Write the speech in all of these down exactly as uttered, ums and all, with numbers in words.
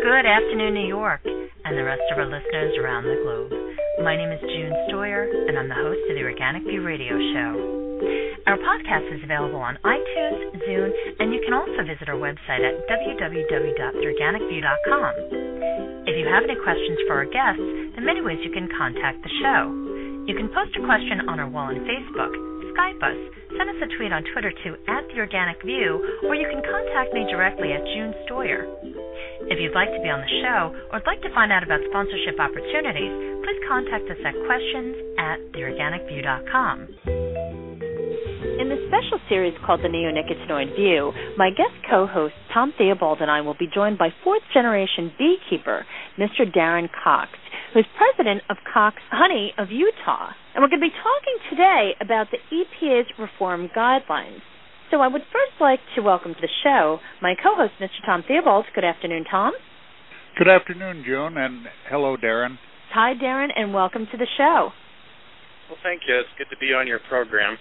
Good afternoon, New York, and the rest of our listeners around the globe. My name is June Stoyer, and I'm the host of the Organic View Radio Show. Our podcast is available on iTunes, Zune, and you can also visit our website at w w w dot the organic view dot com. If you have any questions for our guests, there are many ways you can contact the show. You can post a question on our wall on Facebook, Skype us, send us a tweet on Twitter to at The Organic View, or you can contact me directly at June Stoyer. If you'd like to be on the show or would like to find out about sponsorship opportunities, please contact us at questions at the organic view dot com. In the special series called The Neonicotinoid View, my guest co-host Tom Theobald and I will be joined by fourth-generation beekeeper, Mister Darren Cox, who's president of Cox Honey of Utah. And we're going to be talking today about the E P A's reform guidelines. So I would first like to welcome to the show my co-host, Mister Tom Theobald. Good afternoon, Tom. Good afternoon, June, and hello, Darren. Hi, Darren, and welcome to the show. Well, thank you. It's good to be on your program.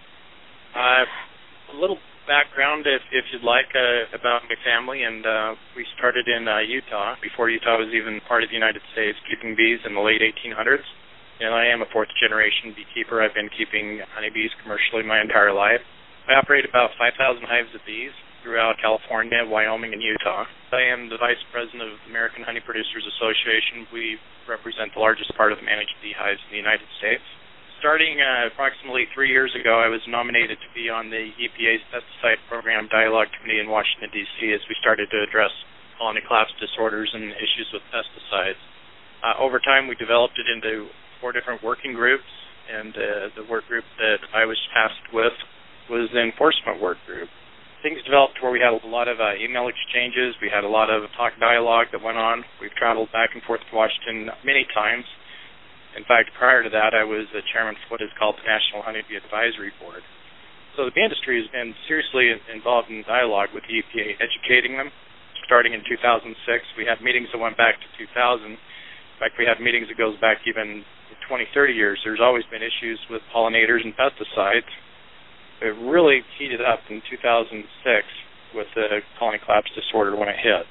Uh, a little background, if, if you'd like, uh, about my family, and uh, we started in uh, Utah, before Utah was even part of the United States, keeping bees in the late eighteen hundreds. And I am a fourth-generation beekeeper. I've been keeping honeybees commercially my entire life. I operate about five thousand hives of bees throughout California, Wyoming, and Utah. I am the vice president of the American Honey Producers Association. We represent the largest part of the managed beehives in the United States. Starting uh, approximately three years ago, I was nominated to be on the E P A's Pesticide Program Dialogue Committee in Washington, D C as we started to address colony collapse disorders and issues with pesticides. Uh, over time, we developed it into four different working groups, and uh, the work group that I was tasked with was the enforcement work group. Things developed where we had a lot of uh, email exchanges. We had a lot of talk dialogue that went on. We've traveled back and forth to Washington many times. In fact, prior to that, I was the chairman for what is called the National Honeybee Advisory Board. So the bee industry has been seriously involved in dialogue with the E P A, educating them. Starting in two thousand six, we had meetings that went back to two thousand. In fact, we had meetings that goes back even twenty, thirty years. There's always been issues with pollinators and pesticides. It really heated up in two thousand six with the colony collapse disorder when it hit.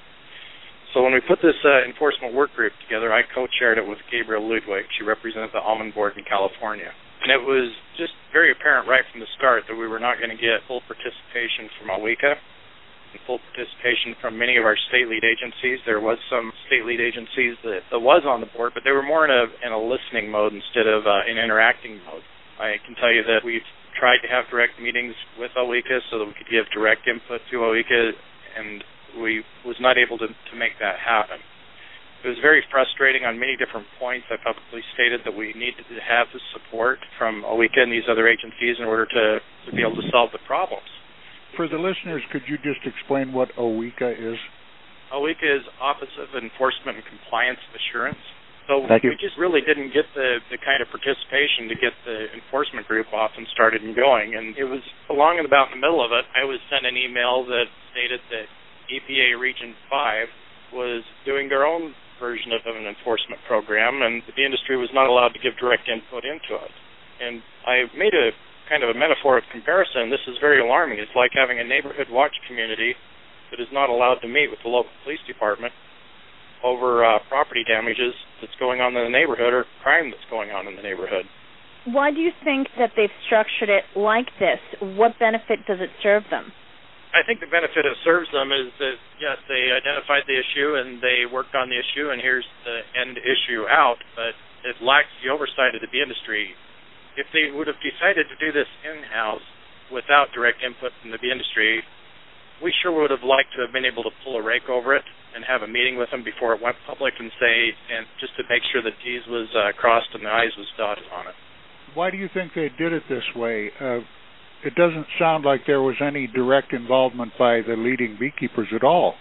So when we put this uh, enforcement work group together, I co-chaired it with Gabriel Ludwig. She represented the almond board in California. And it was just very apparent right from the start that we were not going to get full participation from OWECA and full participation from many of our state lead agencies. There was some state lead agencies that, that was on the board, but they were more in a, in a listening mode instead of uh, an interacting mode. I can tell you that we've tried to have direct meetings with OWECA so that we could give direct input to OWECA, and we was not able to, to make that happen. It was very frustrating on many different points. I publicly stated that we needed to have the support from OWECA and these other agencies in order to, to be able to solve the problems. For the listeners, could you just explain what OWECA is? OWECA is Office of Enforcement and Compliance Assurance. So Thank you. we just really didn't get the, the kind of participation to get the enforcement group off and started and going. And it was along and about in the middle of it, I was sent an email that stated that E P A Region five was doing their own version of an enforcement program, and the industry was not allowed to give direct input into it. And I made a kind of a metaphor of comparison. This is very alarming. It's like having a neighborhood watch community that is not allowed to meet with the local police department over uh, property damages that's going on in the neighborhood or crime that's going on in the neighborhood. Why do you think that they've structured it like this? What benefit does it serve them? I think the benefit it serves them is that, yes, they identified the issue and they worked on the issue, and here's the end issue out, but it lacks the oversight of the bee industry. If they would have decided to do this in-house without direct input from the bee industry, we sure would have liked to have been able to pull a rake over it and have a meeting with them before it went public and say, and just to make sure the T's was uh, crossed and the I's was dotted on it. Why do you think they did it this way? Uh, it doesn't sound like there was any direct involvement by the leading beekeepers at all.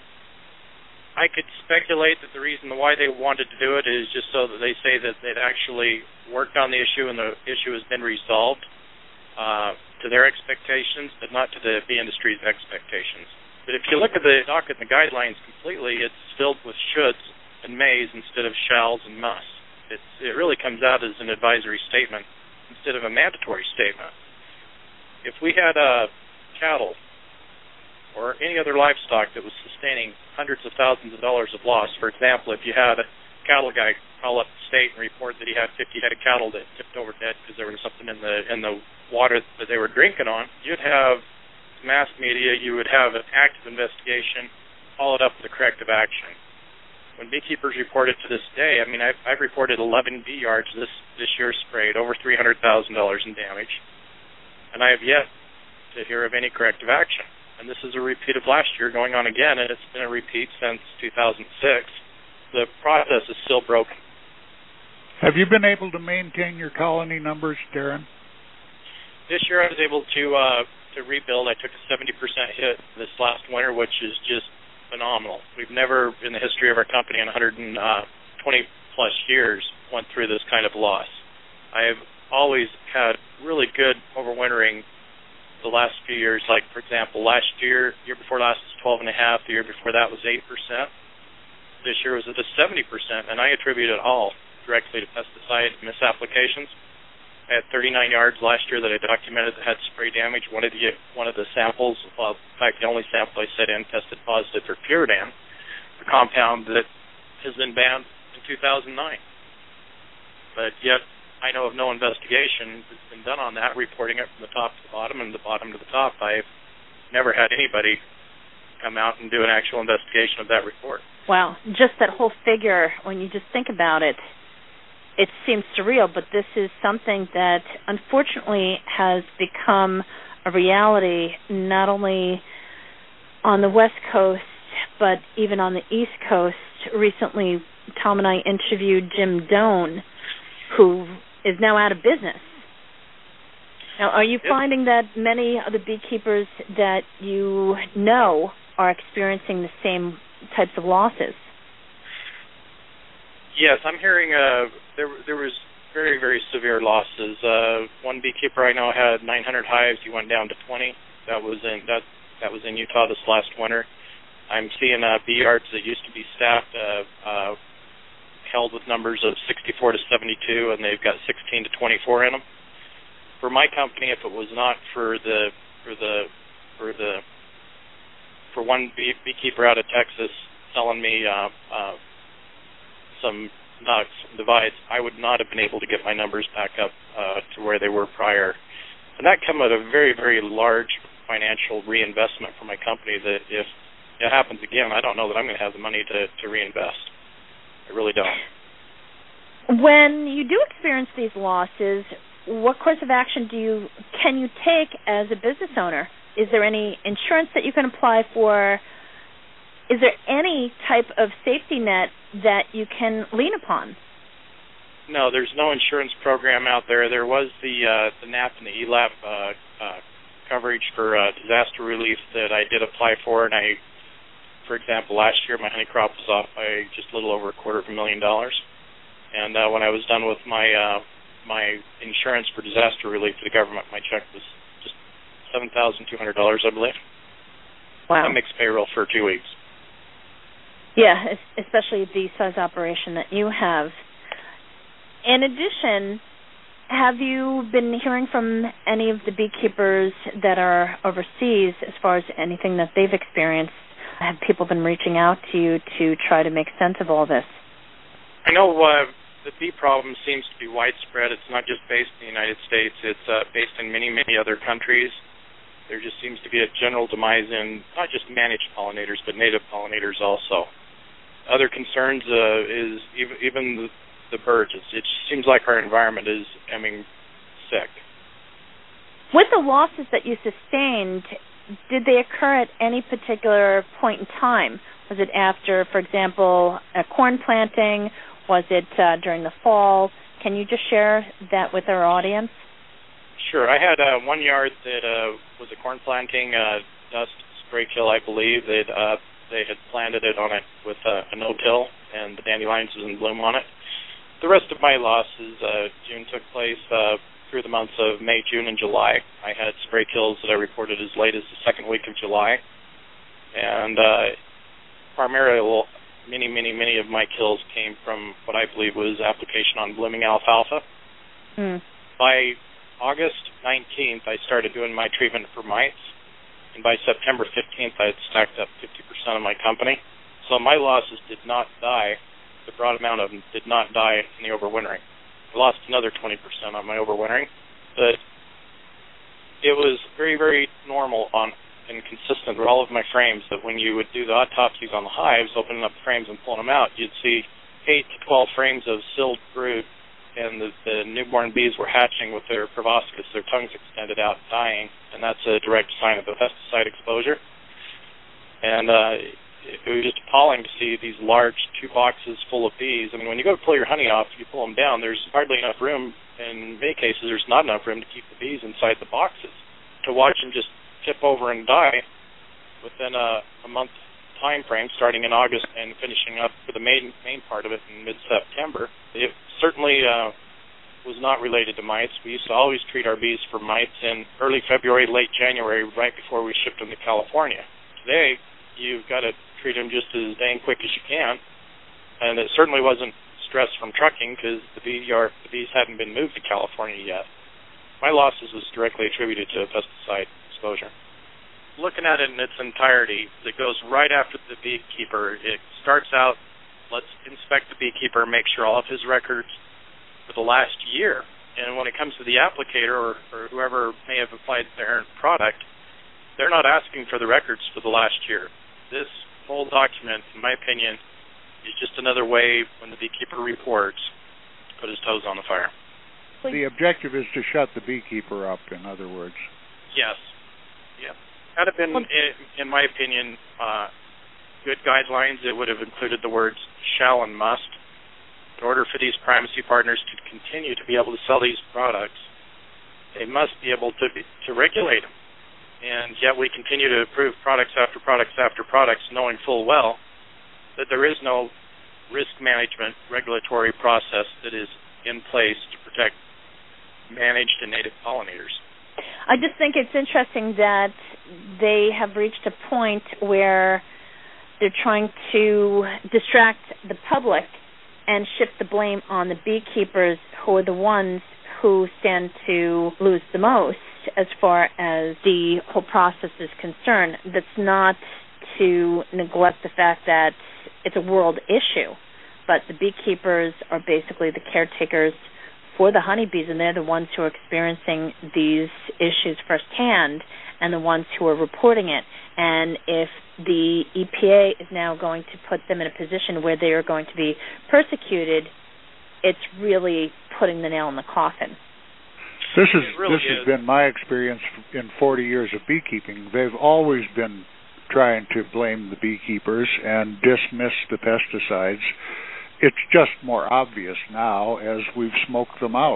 I could speculate that the reason why they wanted to do it is just so that they say that they'd actually worked on the issue and the issue has been resolved uh, to their expectations, but not to the bee industry's expectations. But if you look at the docket and the guidelines completely, it's filled with shoulds and mays instead of shalls and musts. It's, it really comes out as an advisory statement instead of a mandatory statement. If we had uh, cattle or any other livestock that was sustaining hundreds of thousands of dollars of loss. For example, if you had a cattle guy call up the state and report that he had fifty head of cattle that tipped over dead because there was something in the in the water that they were drinking on, you'd have mass media, you would have an active investigation followed up with a corrective action. When beekeepers report it to this day, I mean, I've, I've reported eleven bee yards this, this year sprayed, over three hundred thousand dollars in damage, and I have yet to hear of any corrective action. And this is a repeat of last year going on again, and it's been a repeat since two thousand six. The process is still broken. Have you been able to maintain your colony numbers, Darren? This year I was able to uh, to rebuild. I took a seventy percent hit this last winter, which is just phenomenal. We've never, in the history of our company, in one hundred twenty plus years, went through this kind of loss. I have always had really good overwintering the last few years. Like, for example, last year, year before last was twelve and a half. The year before that was eight percent. This year was at a seventy percent, and I attribute it all directly to pesticide misapplications. I had thirty-nine yards last year that I documented that had spray damage. One of the one of the samples, well, in fact, the only sample I set in tested positive for Puridan, a compound that has been banned in two thousand nine. But yet, I know of no investigation that's been done on that, reporting it from the top to the bottom and the bottom to the top. I've never had anybody come out and do an actual investigation of that report. Wow, just that whole figure, when you just think about it, it seems surreal, but this is something that unfortunately has become a reality not only on the West Coast, but even on the East Coast. Recently, Tom and I interviewed Jim Doan, who is now out of business. Now, are you yep. finding that many of the beekeepers that you know are experiencing the same types of losses? Yes, I'm hearing uh, there there was very, very severe losses. Uh, one beekeeper I know had nine hundred hives. He went down to twenty. That was in that that was in Utah this last winter. I'm seeing uh, bee yards that used to be staffed uh, uh, held with numbers of sixty-four to seventy-two, and they've got sixteen to twenty-four in them. For my company, if it was not for the for the for the for one bee, beekeeper out of Texas selling me uh, uh, some nuts, divides, I would not have been able to get my numbers back up uh, to where they were prior. And that came at a very, very large financial reinvestment for my company that if it happens again, I don't know that I'm going to have the money to, to reinvest. I really don't. When you do experience these losses, what course of action do you can you take as a business owner? Is there any insurance that you can apply for? Is there any type of safety net that you can lean upon? No, there's no insurance program out there. There was the uh, the N A P and the E L A P uh, uh, coverage for uh, disaster relief that I did apply for, and I, for example, last year my honey crop was off by just a little over a quarter of a million dollars. And uh, when I was done with my uh, my insurance for disaster relief to the government, my check was just seven thousand two hundred dollars, I believe. Wow. That makes payroll for two weeks. Yeah, especially the size operation that you have. In addition, have you been hearing from any of the beekeepers that are overseas as far as anything that they've experienced? Have people been reaching out to you to try to make sense of all this? I know uh, the bee problem seems to be widespread. It's not just based in the United States. It's uh, based in many, many other countries. There just seems to be a general demise in not just managed pollinators, but native pollinators also. Other concerns uh, is even, even the, the birds. It's, it seems like our environment is becoming sick. With the losses that you sustained, did they occur at any particular point in time? Was it after, for example, a corn planting? Was it uh, during the fall? Can you just share that with our audience? Sure. I had uh, one yard that uh, was a corn planting, uh, dust spray kill, I believe. They'd, uh, they had planted it on it with uh, a no-till, and the dandelions was in bloom on it. The rest of my losses, uh, June took place uh, through the months of May, June, and July. I had spray kills that I reported as late as the second week of July. And uh, primarily, well, many, many, many of my kills came from what I believe was application on blooming alfalfa. Mm. By August nineteenth, I started doing my treatment for mites, and by September fifteenth, I had stacked up fifty percent of my company. So my losses did not die. The broad amount of them did not die in the overwintering. I lost another twenty percent on my overwintering, but it was very, very normal on and consistent with all of my frames that when you would do the autopsies on the hives, opening up the frames and pulling them out, you'd see eight to twelve frames of silled brood, and the, the newborn bees were hatching with their proboscis, their tongues extended out, dying, and that's a direct sign of the pesticide exposure. And uh, it was just appalling to see these large two boxes full of bees. I mean, when you go to pull your honey off, you pull them down, there's hardly enough room. In many cases, there's not enough room to keep the bees inside the boxes. To watch them just tip over and die within a, a month time frame, starting in August and finishing up for the main main part of it in mid-September, it certainly uh, was not related to mites. We used to always treat our bees for mites in early February, late January, right before we shipped them to California. Today, you've got to treat them just as dang quick as you can, and it certainly wasn't stress from trucking because the, bee yard, the bees hadn't been moved to California yet. My losses was directly attributed to pesticide exposure. Looking at it in its entirety, it goes right after the beekeeper. It starts out, let's inspect the beekeeper, make sure all of his records for the last year. And when it comes to the applicator or, or whoever may have applied their product, they're not asking for the records for the last year. This whole document, in my opinion, is just another way when the beekeeper reports to put his toes on the fire. The objective is to shut the beekeeper up, in other words. Yes. Yeah. Had it been, in, in my opinion, uh, good guidelines, it would have included the words shall and must. In order for these primacy partners to continue to be able to sell these products, they must be able to be, to regulate them. And yet we continue to approve products after products after products, knowing full well that there is no risk management regulatory process that is in place to protect managed and native pollinators. I just think it's interesting that they have reached a point where they're trying to distract the public and shift the blame on the beekeepers, who are the ones who stand to lose the most as far as the whole process is concerned. That's not to neglect the fact that it's a world issue, but the beekeepers are basically the caretakers for the honeybees, and they're the ones who are experiencing these issues firsthand and the ones who are reporting it. And if the E P A is now going to put them in a position where they are going to be persecuted, it's really putting the nail in the coffin. This is really this is. has been my experience in forty years of beekeeping. They've always been trying to blame the beekeepers and dismiss the pesticides. It's just more obvious now as we've smoked them out.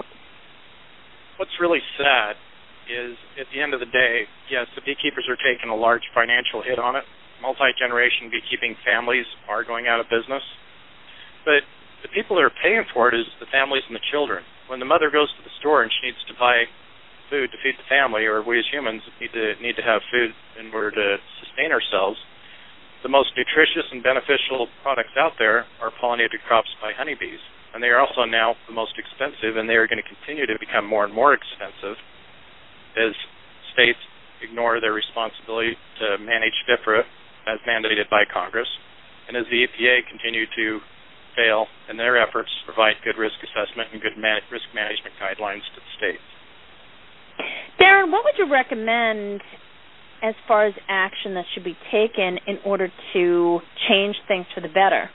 What's really sad is, at the end of the day, yes, the beekeepers are taking a large financial hit on it. Multi-generation beekeeping families are going out of business. But the people that are paying for it is the families and the children. When the mother goes to the store and she needs to buy food to feed the family, or we as humans need to need to have food in order to sustain ourselves, the most nutritious and beneficial products out there are pollinated crops by honeybees. And they are also now the most expensive, and they are going to continue to become more and more expensive as states ignore their responsibility to manage F I F R A as mandated by Congress, and as the E P A continue to fail in their efforts to provide good risk assessment and good man- risk management guidelines to the states. Darren, what would you recommend as far as action that should be taken in order to change things for the better?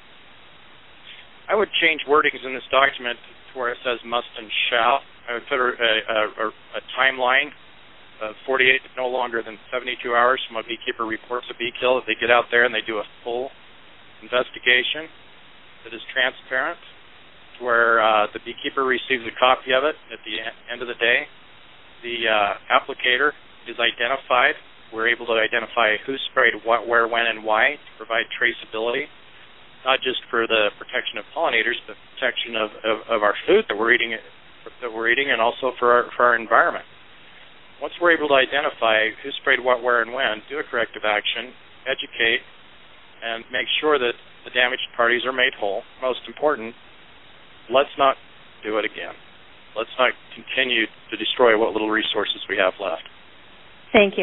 I would change wordings in this document to where it says must and shall. I would put a, a, a, a timeline of forty-eight, no longer than seventy-two hours from a beekeeper reports a bee kill. If they get out there and they do a full investigation that is transparent, to where uh, the beekeeper receives a copy of it at the end of the day. The uh, applicator is identified. We're able to identify who sprayed what, where, when, and why to provide traceability, not just for the protection of pollinators, but protection of, of, of our food that we're eating, that we're eating, and also for our, for our environment. Once we're able to identify who sprayed what, where, and when, do a corrective action, educate, and make sure that the damaged parties are made whole. Most important, let's not do it again. Let's not continue to destroy what little resources we have left. Thank you.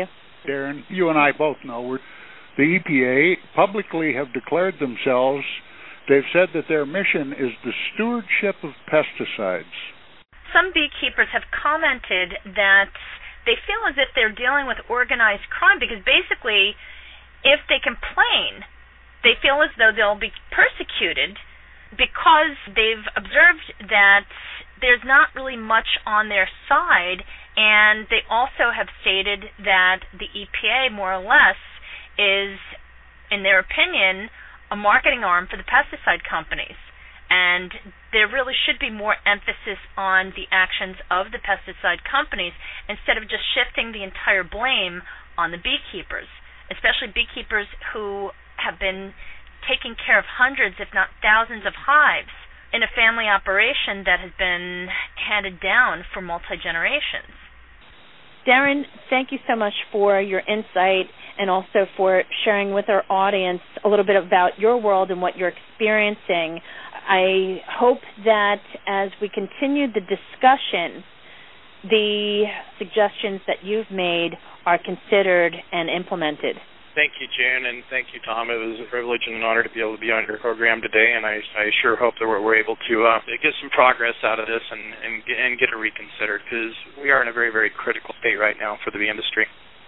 Darren, you and I both know we're, the E P A publicly have declared themselves, they've said that their mission is the stewardship of pesticides. Some beekeepers have commented that they feel as if they're dealing with organized crime because basically if they complain, they feel as though they'll be persecuted because they've observed that there's not really much on their side, and they also have stated that the E P A more or less is, in their opinion, a marketing arm for the pesticide companies. And there really should be more emphasis on the actions of the pesticide companies instead of just shifting the entire blame on the beekeepers, especially beekeepers who have been taking care of hundreds, if not thousands, of hives in a family operation that has been handed down for multi-generations. Darren, thank you so much for your insight and also for sharing with our audience a little bit about your world and what you're experiencing. I hope that as we continue the discussion, the suggestions that you've made are considered and implemented. Thank you, June, and thank you, Tom. It was a privilege and an honor to be able to be on your program today, and I, I sure hope that we're, we're able to uh, get some progress out of this and, and, and get it reconsidered, because we are in a very, very critical state right now for the bee industry.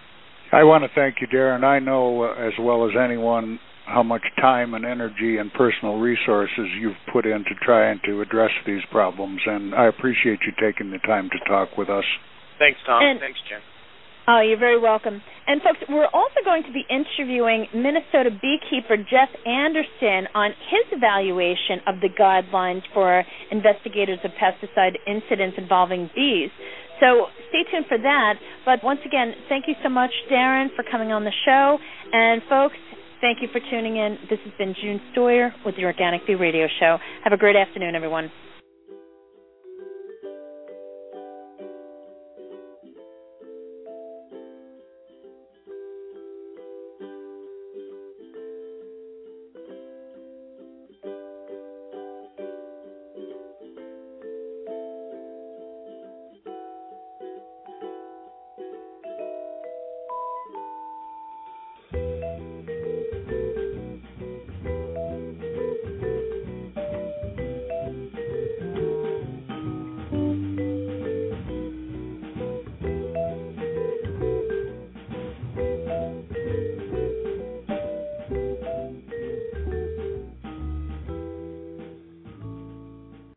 I want to thank you, Darren. I know uh, as well as anyone how much time and energy and personal resources you've put into trying to address these problems, and I appreciate you taking the time to talk with us. Thanks, Tom. And Thanks, Jen. Oh, you're very welcome. And, folks, we're also going to be interviewing Minnesota beekeeper Jeff Anderson on his evaluation of the guidelines for investigators of pesticide incidents involving bees. So stay tuned for that. But once again, thank you so much, Darren, for coming on the show. And, folks, thank you for tuning in. This has been June Stoyer with the Organic Bee Radio Show. Have a great afternoon, everyone.